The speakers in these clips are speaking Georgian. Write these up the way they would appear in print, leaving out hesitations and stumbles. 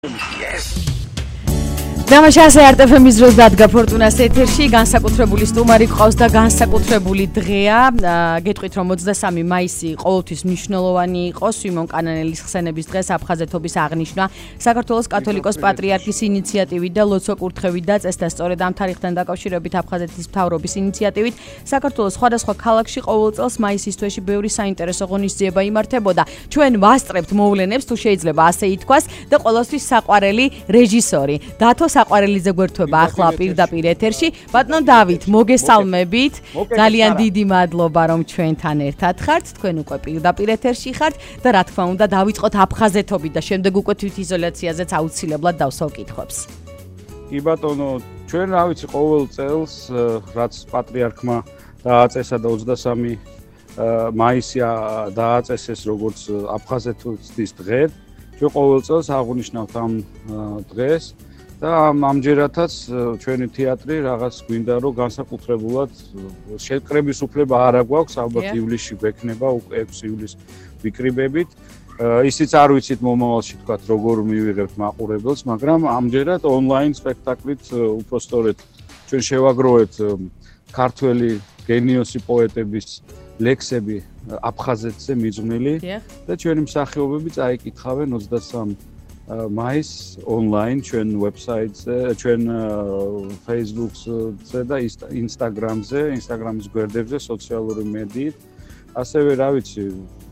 Yes. Დამაშას RTV-ის დროს დადგა ფორტუნას ეთერში, განსაკუთრებული სტუმარი ყავს და განსაკუთრებული დღეა. გეტყვით რომ 23 მაისი ყოველთვის მნიშვნელოვანი იყო სიმონ კანანელის ხსენების დღეს აფხაზეთობის აღნიშვნა. საქართველოს კათოლიკოს პატრიარქის ინიციატივით და ლოცვა კურთხევით დაწესდა სწორედ ამ თარიღთან დაკავშირებით აფხაზეთის მთავრობის ინიციატივით. საქართველოს სხვადასხვა ქალაქში ყოველ წელს მაისის თვეში ბევრი საინტერესო ღონისძიება იმართებოდა. ჩვენ ვასწრებთ მოვლენებს, თუ შეიძლება ასე ითქვას, და ყოველთვის საყვარელი რეჟისორი დათო საყვარელიძე გვერდება ახლა პირდაპირ ეთერში. ბატონო დავით, მოგესალმებით. ძალიან დიდი მადლობა რომ ჩვენთან ერთად ხართ. თქვენ უკვე პირდაპირ ეთერში ხართ და რა თქმა უნდა დავიწყოთ აფხაზეთობით და შემდეგ უკვე თვითიზოლაციაზეც აუცილებლად დავსვავ კითხვებს. კი ბატონო, ჩვენ რა ვიცი ყოველ წელს რაც პატრიარქმა დააწესა და 23 მაისი დააწესეს როგორც აფხაზეთის დღე. ჩვენ ყოველ წელს აღვნიშნავთ ამ დღეს. და ამჯერადაც ჩვენი თეატრი რაღაც გვინდა რომ განსაკუთრებულად შეკრების უფლება არ აქვს, ალბათ ივლისში გვექნება, 6 ივლისს ვიკრიბებით. ისიც არ ვიცით მომავალში თქვათ როგორ მივიღებთ მაყურებელს, მაგრამ ამჯერად ონლაინ სპექტაკლით უფრო სწორედ ჩვენ შევაგროვეთ ქართველი გენიოსი პოეტების ლექსები აფხაზეთზე მიძღვნილი და ჩვენი მსახიობები წაიკითხავენ 23 მაისს ონლაინ ჩვენ ვებსაიტზე, ჩვენ Facebook-ზე და Instagram-ზე, Instagram-ის გვერდებზე, სოციალური მედიით. ასევე რა ვიცი,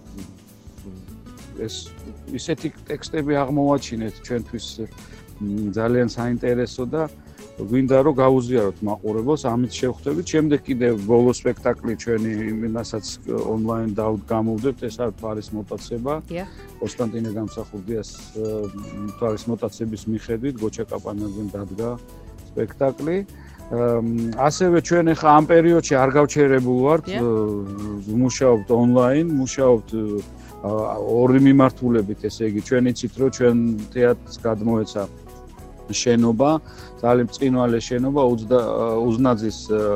ისეთი ტექსტები აღმოვაჩინეთ ჩვენთვის ძალიან საინტერესო და გვინდა რომ გაუზიაროთ მაყურებელს, ამით შევხვდებით. შემდეგ კიდევ ბოლო სპექტაკლი ჩვენი იმასაც ონლაინ გამოვდებთ, ეს არის თვარის მოტაცება. კონსტანტინე გამსახურდიას თვარის მოტაცების მიხედვით გოჩა კაპანაძემ დადგა სპექტაკლი. ასევე ჩვენ ახლა ამ პერიოდში არ გავჩერებულ ვართ, ვმუშაობთ ონლაინ, ვმუშაობთ ორი მიმართულებით, ესე იგი ჩვენ იცით რომ ჩვენ თეატრს გადმოეცა შენობა, ძალიან წინვალე შენობა უზნაძის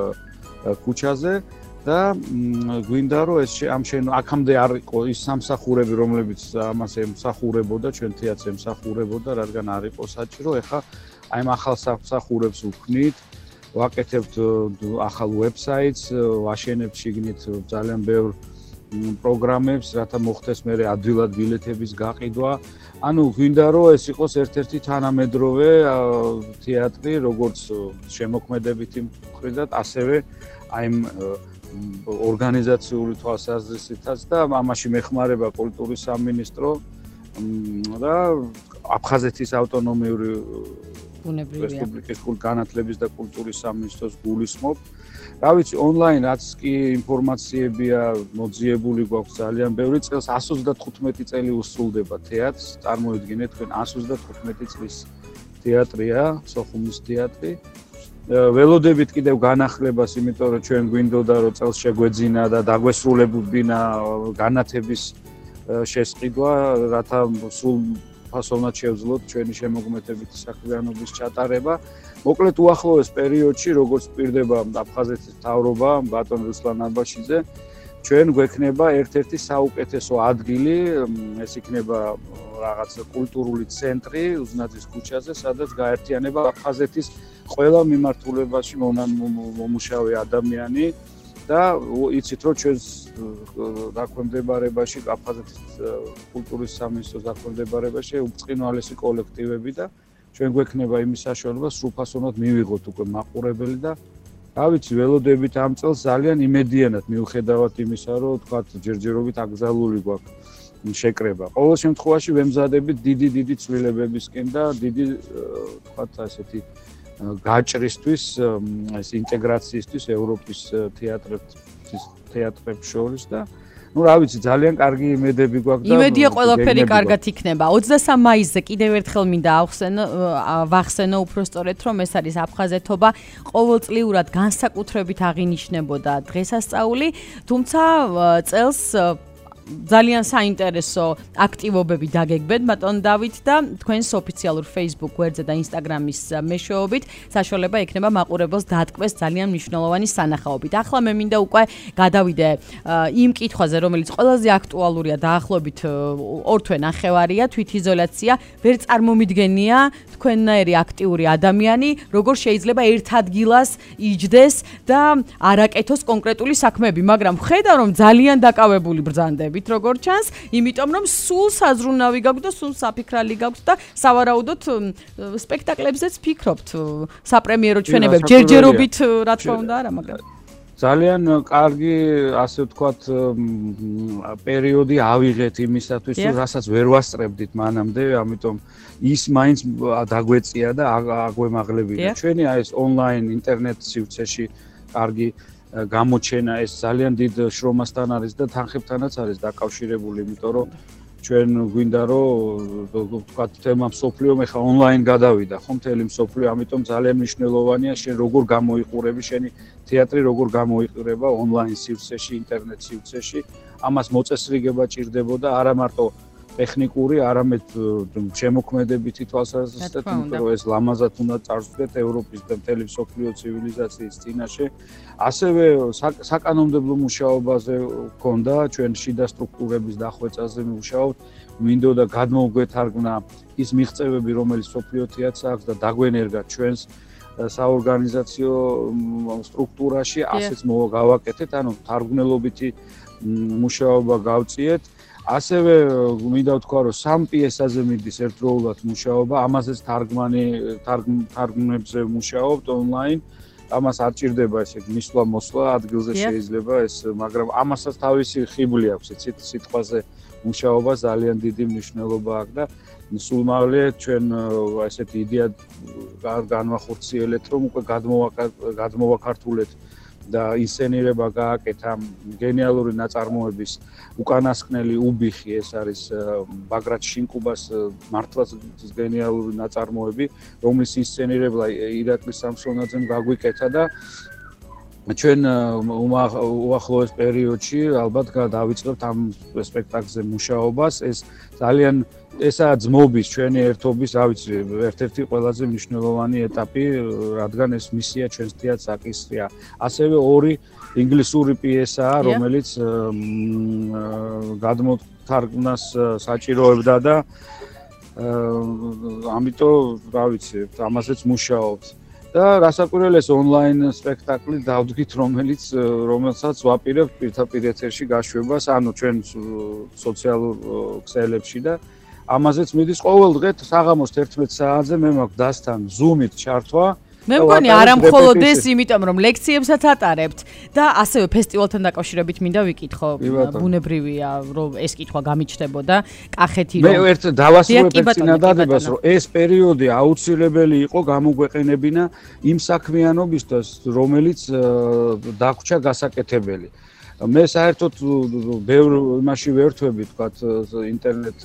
ქუჩაზე და გვინდა რომ ეს აქამდე არ იყო ის სამსახურები, რომლებიც ამას ემსახურებოდა, ჩვენ თეატრს ემსახურებოდა, რადგან არ იყო საჭირო. ეხლა აი ამ ახალ სამსახურებს ვქნით, ვაკეთებთ ახალ ვებსაიტს, ვაშენებთ შიგნით ძალიან ბევრ პროგრამებს, რათა მოხდეს მერე ადვილად ბილეთების გაყიდვა. ანუ გვინდა რომ ეს იყოს ერთ-ერთი თანამედროვე თეატრი, როგორც შემოქმედებითი მხრიდან, ასევე აი ორგანიზაციული თვალსაზრისითაც და ამაში მეხმარება კულტურის სამინისტრო და აფხაზეთის ავტონომიური რესპუბლიკის განათლების და კულტურის სამინისტროს გულისხმობ. რა ვიცი, ონლაინ რაც კი ინფორმაციებია მოძიებული გვაქვს ძალიან ბევრი, წელს 135 წელი უსრულდება თეატრს. წარმოიდგინეთ თქვენ 135 წლის თეატრია, სოხუმის თეატრი. ველოდებით კიდევ განახლებას, იმიტომ რომ ჩვენ გვინდოდა რომ წელს შეგვეძინა და დაგვესრულებულინა განათების შესყიდვა, რათა სულ ფასოვნად შევძლოთ ჩვენი შემოქმედებითი საქმიანობის ჩატარება. მოკლედ უახლოეს პერიოდში, როგორც პირდება აფხაზეთის მთავრობა, ბატონ რუსლან აბაშიძე, ჩვენ გვექნება ერთ-ერთი საუკეთესო ადგილი, ეს იქნება რაღაც კულტურული ცენტრი უზნაძის ქუჩაზე, სადაც გაერთიანება აფხაზეთის ყველა მიმართულებაში მომუშავე ადამიანი და იცით რომ ჩვენს დაქვემდებარებაში აფხაზეთის კულტურის სამინისტროს დაქვემდებარებაში უწყინვალესი კოლექტივები და ჩვენ გვექნება იმის საშუალება სრულფასოვნად მივიღოთ უკვე მაყურებელი და რა ვიცი, ველოდებით ამ წელს ძალიან იმედიანად მიუხედავად იმისა, რომ თქვათ ჯერჯერობით აკრძალული გვაქვს შეკრება. ყოველ შემთხვევაში ვემზადებით დიდი ცვლილებებისკენ და დიდი თქვათ ასეთი გაჭრისთვის, ეს ინტეგრაციისთვის ევროპის თეატრებს შორის და ну, რა ვიცი, ძალიან კარგი იმედები გვაქვს და იმედია ყველაფერი კარგად იქნება. 23 მაისზე კიდევ ერთხელ მინდა ვახსენო უფრო სწორედ, რომ ეს არის აფხაზეთობა. ყოველწლიურად განსაკუთრებით აღინიშნებოდა დღესასწაული, თუმცა წელს ძალიან საინტერესო აქტივობები დაგეგმეთ ბატონ დავით და თქვენს ოფიციალურ Facebook გვერდზე და Instagram-ის მეშვეობით საშუალება ექნება მაყურებელს დატკბეს ძალიან მნიშვნელოვანი სანახაობით. ახლა მე მინდა უკვე გადავიდე იმ კითხვაზე, რომელიც ყველაზე აქტუალურია დაახლოებით 2 თვე ნახევარია, თვითიზოლაცია. ვერ წარმომიდგენია თქვენნაირი აქტიური ადამიანი, როგორ შეიძლება ერთ ადგილას იჯდეს და არაკეთოს კონკრეტული საქმეები, მაგრამ ხედავ რომ ძალიან დაკავებული ბრძანდებით, როგორ ჩანს, იმიტომ რომ სულ საზრუნავი გაქვთ და სულ საფიქრალი გაქვთ და სავარაუდოდ სპექტაკლებზეც ფიქრობთ. საპრემიერო ჩვენებებ ჯერჯერობით რა თქმა უნდა არა, მაგრამ ძალიან კარგი, ასე ვთქვათ, პერიოდი ავიღეთ იმისათვის, რასაც ვერ ვასწრებდით მანამდე, ამიტომ ის მაინც დაგვეწია და აგვემაღლებინა. ჩვენი ეს ონლაინ ინტერნეტ სივრცეში კარგი გამოჩენა ეს ძალიან დიდ შრომასთან არის და თანხებთანაც არის დაკავშირებული, იმიტომ რომ ჩვენ გვინდა რომ ვთქვათ თემა მსოფლიო ხა ონლაინ გადავიდა, ხო მთელი მსოფლიო, ამიტომ ძალიან მნიშვნელოვანია შენ როგორ გამოიყურები, შენი თეატრი როგორ გამოიყურება ონლაინ სივრცეში, ინტერნეტ სივრცეში. ამას მოწესრიგება ჭირდებოდა არა მარტო ტექნიკური, არამედ შემოქმედებითი თვალსაზრისით, იმიტომ რომ ეს ლამაზად უნდა წარსულიყო ევროპის და მთელი მსოფლიო ცივილიზაციის წინაშე. ასევე საკანონმდებლო მუშაობაზე გქონდა, ჩვენ შიდა სტრუქტურების დახვეწაზე მუშაობთ, მინდოდა გადმოგვეთარგმნა ის მიღწევები, რომელიც მსოფლიო თეატრს აქვს და დაგვენერგა ჩვენს საორგანიზაციო სტრუქტურაში, ასეც გავაკეთეთ, ანუ თარგმნელობითი მუშაობა გავწიეთ. ასევე მინდა ვთქვა, რომ 3 პიესაზე მიდის ერთდროულად მუშაობა, ამაზეც თარგმნებზე მუშაობთ ონლაინ. ამას არ ჭირდება ესე მისვლა-მოსვლა, ადგილზე შეიძლება ეს, მაგრამ ამასაც თავისი ხიბლი აქვს, იცით, სიტყვაზე მუშაობა ძალიან დიდი მნიშვნელობა აქვს და სულმაღლე ჩვენ ესეთი იდეა განვახორციელეთ, რომ უკვე გადმოვაქართულეთ და ინსცენირება გააკეთა გენიალური ნაწარმოების უკანასკნელი უბიხი, ეს არის ბაგრატ შინკუბას მართლაც გენიალური ნაწარმოები, რომლის ინსცენირება ირაკლი სამსონაძემ გაგვიკეთა და ჩვენ უახლოეს პერიოდში ალბათ დავიწყებთ ამ სპექტაკლზე მუშაობას. ეს ძალიან ესაა ძმობის ჩვენი ერთობის, რა ვიცი, ერთ-ერთი ყველაზე მნიშვნელოვანი ეტაპი, რადგან ეს მისია ჩვენს თეატრს აკისრია. ასევე 2 ინგლისური პიესაა, რომელიც გადმოთარგმნას საჭიროებდა და ამიტომ, რა ვიცი, ამაზეც მუშაობთ. და რასაკვირველია ონლაინ სპექტაკლი დავდგით, რომელსაც ვაპირებთ პირდაპირ ეთერში გაშვებას, ანუ ჩვენ სოციალურ ქსელებში და ამაზეც მიდის ყოველ დღე საღამოს 11 საათზე მე მაქვს დასთან Zoom-ით ჩართვა. მე მგონი არა მხოლოდ ეს, იმიტომ რომ ლექციებსაც ატარებთ და ასევე ფესტივალთან დაკავშირებით მინდა ვიკითხო. ბუნებრივია, რომ ეს კითხვა გამიჩნდებოდა. კახეთი რომ მე ერთ დავასრულებ წინადადებას, რომ ეს პერიოდი აუცილებელი იყო გამოგვეყენებინა იმ საქმიანობისთვის, რომელიც დაგვრჩა გასაკეთებელი. მე საერთოდ ბევრ იმაში ვერთვები, თქვათ, ინტერნეტ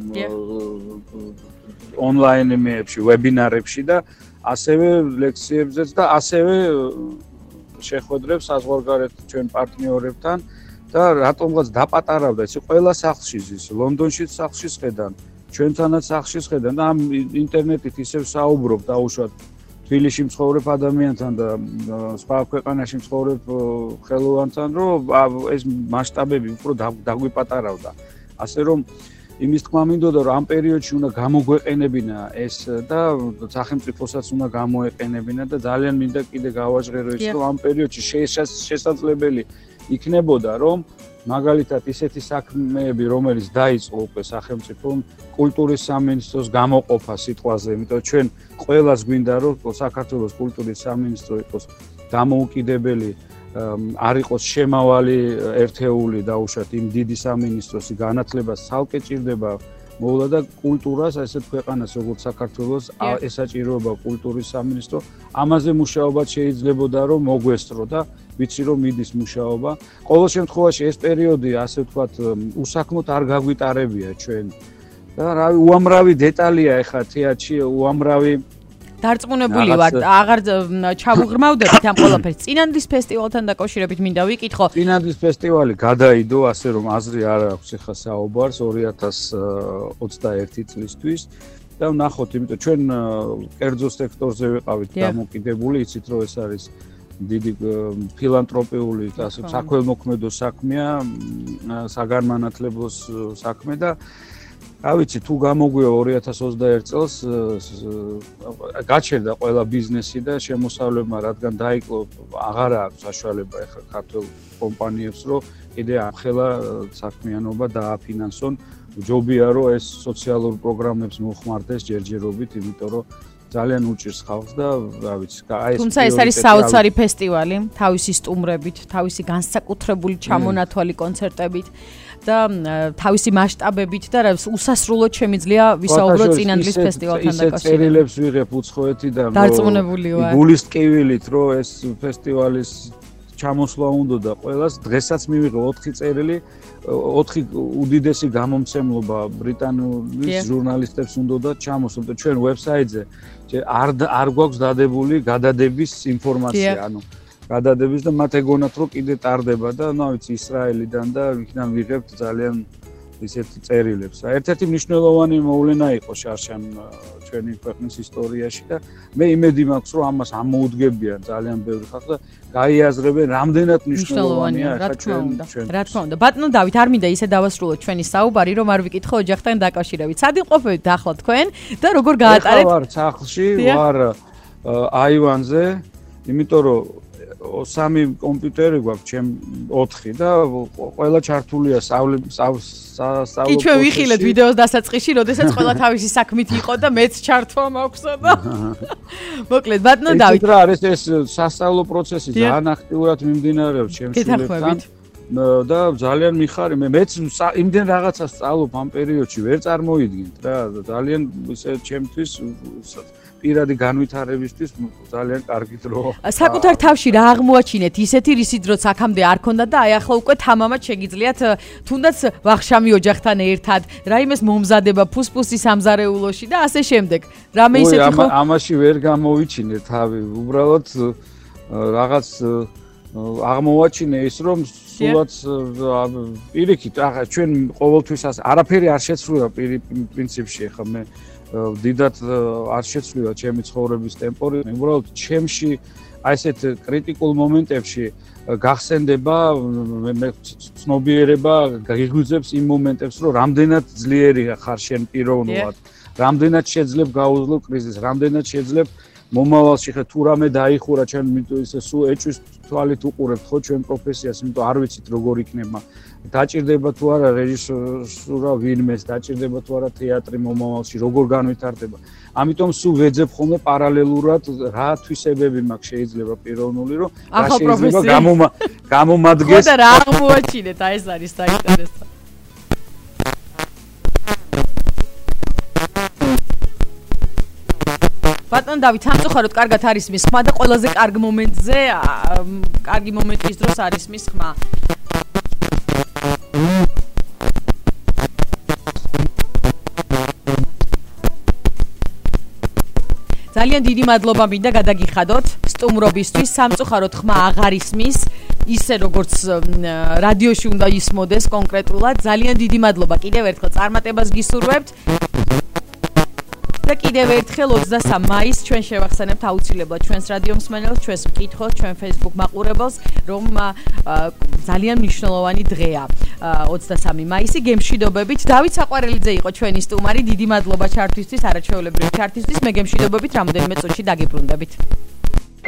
ონლაინ იმეებში, ვებინარებში და ასევე ლექციებზეც და ასევე შეხვედრებს საზღვარგარეთ ჩვენ პარტნიორებთან და რატომღაც დაპატარავდა ეს ყველა სახლში ზის, ლონდონშიც სახლში შედან, ჩვენთანაც სახლში შედან და ამ ინტერნეტით ისევ საუბრობ დაუშვათ თბილისში მცხოვრებ ადამიანთან და სხვა ქვეყანაში მცხოვრებ ხელოვანთან, რომ ეს მასშტაბები უფრო დაგვიპატარავდა. ასე რომ იმის თქმა მინდოდა, რომ ამ პერიოდში უნდა გამოგვეყენებინა ეს და სახელმწიფოსაც უნდა გამოეყენებინა და ძალიან მინდა კიდე გავაჟღერო ის, რომ ამ პერიოდში შესაძლებელი იქნებოდა, რომ მაგალითად ისეთი საქმეები, რომელიც დაიწყო უკვე სახელმწიფომ, კულტურის სამინისტროს გამოყოფა სიტყვაზე, იმიტომ ჩვენ ყველას გვინდა, რომ საქართველოს კულტურის სამინისტრო იყოს დამოუკიდებელი, არ იყოს შემავალი ერთეული დაუშვათ იმ დიდი სამინისტროს განათლებას ცალკე ჭირდება მოვლა და კულტურას, ესეთ ქვეყანას როგორც საქართველოს ესაჭიროება კულტურის სამინისტრო, ამაზე მუშაობა შეიძლებოდა რომ მოგვესწრო და ვიცი რომ მიდის მუშაობა. ყოველ შემთხვევაში ეს პერიოდი, ასე ვთქვათ, უსაქმოდ არ გაგვიტარებია ჩვენ. და რავი, უამრავი დეტალია ეხლა თეატრში, უამრავი დარწმუნებული ვარ, აღარ ჩავუღრმავდებით ამ ყველაფერს. წინანდლის ფესტივალთან დაკავშირებით მინდა ვიკითხო. წინანდლის ფესტივალი გადაიდო, ასე რომ აზრი არ აქვს ახლა საუბარს 2021 წლისთვის და ვნახოთ, იმიტომ ჩვენ კერძო სექტორზე ვიყავით დამოკიდებული, იცით რომ ეს არის დიდი ფილანტროპიული და ასე საქველმოქმედო საქმეა, საგანმანათლებლო საქმე და რა ვიცი, თუ გამოგვია 2021 წელს გაჩერდა ყველა ბიზნესი და შემოსავლებმა რადგან დაიკლო, აღარ აქვს საშუალება ახლა ქართულ კომპანიებს, რომ კიდე ახლა საქმიანობა დააფინანსონ. ჯობია რომ ეს სოციალურ პროგრამებს მოხმარდეს ჯერჯერობით, იმიტომ რომ ძალიან უჭირს ხალხს და რა ვიცი, აი ეს თუმცა ეს არის საოცარი ფესტივალი, თავისი სტუმრებით, თავისი განსაკუთრებული ჩამონათვალი კონცერტებით და თავისი მასშტაბებით და უსასრულოდ შემიძლია ვისაუბრო წინანდლის ფესტივალთან დაკავშირებით. ისე წერილებს ვიღებ უცხოეთიდან, დარწმუნებული ვარ. გულის ტკივილით, რომ ეს ფესტივალის ჩამოსვლა უნდა და ყველას დღესაც მივიღო 4 წერილი, 4 უდიდესი გამომცემლობა ბრიტანული ჟურნალისტებს უნდა და ჩამოსვლა და ჩვენ ვებსაიტზე არ გვაქვს დადებული გადადების ინფორმაცია, ანუ გადადების და მათ ეგონათ რომ კიდე ტარდება და ნუ ვიცი ისრაელიდან და იქიდან ვიღებთ ძალიან ისეთ წერილებს. ერთ-ერთი მნიშვნელოვანი მოვლენა იყო შარშან ჩვენი ქვეყნის ისტორიაში და მე იმედი მაქვს რომ ამას ამოუდგებიან ძალიან ბევრი ხალხი და გაიაზრებენ რამდენად მნიშვნელოვანია ახლა ჩვენ. რა თქმა უნდა. ბატონო დავით, არ მინდა ისე დავასრულოთ ჩვენი საუბარი, რომ არ ვიკითხო ოჯახთან დაკავშირებით. სად იმყოფებით ახლა თქვენ და როგორ გაატარებთ? ვარ სახლში, ვარ აივანზე, იმიტომ რომ 3 კომპიუტერი გვაქვს, ჩემ 4 და ყველა ჩართულია სწავლე. კი ჩვენ ვიხილეთ ვიდეოს დასაწყისში, როდესაც ყველა თავისი საქმით იყო და მეც ჩართვა მაქვსა და მოკლედ ბატონო დავით. რა არის ეს სასწავლო პროცესი ძალიან აქტიურად მიმდინარეობს ჩემს შვილებთან და ძალიან მიხარი მეც იმდენ რაღაცას სწავლობ ამ პერიოდში ვერ წარმოიდგინეთ რა ძალიან ისე ჩემთვის პირადი განვითარებისთვის ძალიან კარგი დრო. საკუთარ თავში რა აღმოაჩინეთ ისეთი რისით დროც აქამდე არ ქონდა და აი ახლა უკვე თამამად შეგიძლიათ თუნდაც ვახშამი ოჯახთან ერთად, რაიმეს მომზადება ფუსფუსის ამზარეულოში და ასე შემდეგ. რამე ისეთი ხო? ამაში ვერ გამოვიჩინე თავი. უბრალოდ რაღაც აღმოვაჩინე ის რომ სულაც პირიქით, ახლა ჩვენ ყოველთვის არაფერი არ შეცვლილა პრინციპში ახლა მე დიდად არ შეცვლილა ჩემი ცხოვრების ტემპორი, უბრალოდ ჩემში აი ესეთ კრიტიკულ მომენტებში გახსენდება მე ცნობიერება გიგუძებს იმ მომენტებს, რომ რამდენად ძლიერი ხარ შენ პიროვნულად, რამდენად შეძლებ გაუძლო კრიზისს, რამდენად შეძლებ მომავალში ხე თუ რამე დაიხურა ჩვენ ისე სულ ეჭვის თვალით უყურებთ ხო ჩვენ პროფესიას, იმიტომ არ ვიცით როგორ იქნება. დაჭირდება თუ არა რეჟისურა ვინმეს, დაჭირდება თუ არა თეატრი მომავალში, როგორ განვითარდება. ამიტომ სულ ვეძებ ხოლმე პარალელურად რა თვისებები მაქვს შეიძლება პიროვნული, რომ რა შეიძლება გამომადგეს. ხო და რა აღმოაჩინეთ, აი ეს არის საინტერესო. ბატონ დავით, სამწუხაროდ კარგად არის მის ხმა და ყველაზე კარგ მომენტზე, კარგი მომენტის დროს არის მის ხმა. ძალიან დიდი მადლობა მინდა გადაგიხადოთ სტუმრობისთვის. სამწუხაროდ ხმა აღარ ისმის ისე როგორც რადიოში უნდა ისმოდეს კონკრეტულად. ძალიან დიდი მადლობა კიდევ ერთხელ წარმატებას გისურვებთ. და კიდევ ერთხელ 23 მაისს ჩვენ შევახსენებთ აუცილებლად ჩვენს რადიო მსმენელს, ჩვენს მკითხველს, ჩვენ Facebook მაყურებელს, რომ ძალიან მნიშვნელოვანი დღეა 23 მაისი გემშვიდობებით. დავით საყვარელიძე იყო ჩვენი სტუმარი. დიდი მადლობა ჩართვისთვის, არაჩვეულებრივი ჩართვისთვის. მე გემშვიდობებით რამოდენიმე წუთში დაგიბრუნდებით.